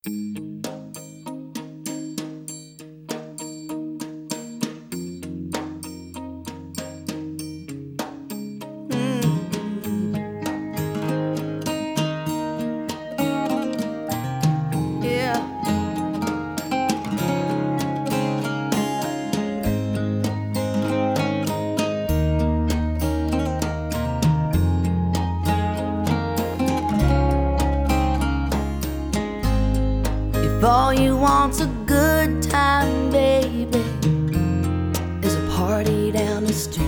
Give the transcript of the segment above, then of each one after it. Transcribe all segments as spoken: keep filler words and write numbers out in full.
If all you want's a good time, baby, is a party down the street.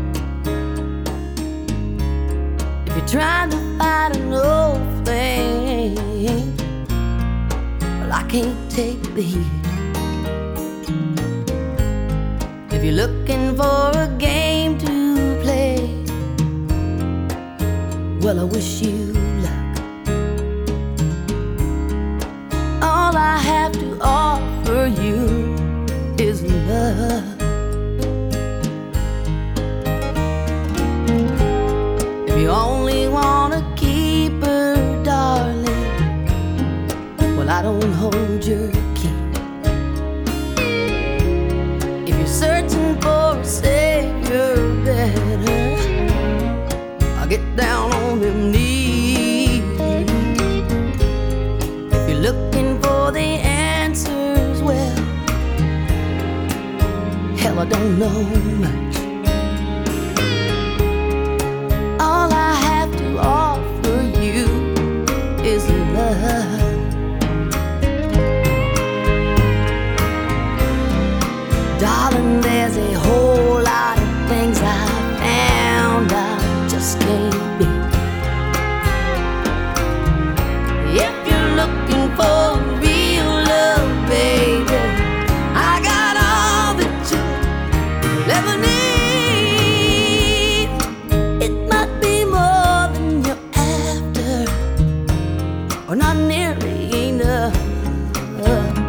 If you're trying to fight an old flame, well, I can't take the heat. If you're looking for a game to play, well, I wish you luck. All I have to offer you is love. If you only wanna keep her, darling, well, I don't hold your key. If you're searching for a savior, better I'll get down on them knees. If you're looking for the answers, well, hell, I don't know much. All I have to offer you is love. Darling, there's a whole lot of things I found I just can't be. If you're looking for real love, baby, I got all that you'll ever need. It might be more than you're after, or not nearly enough.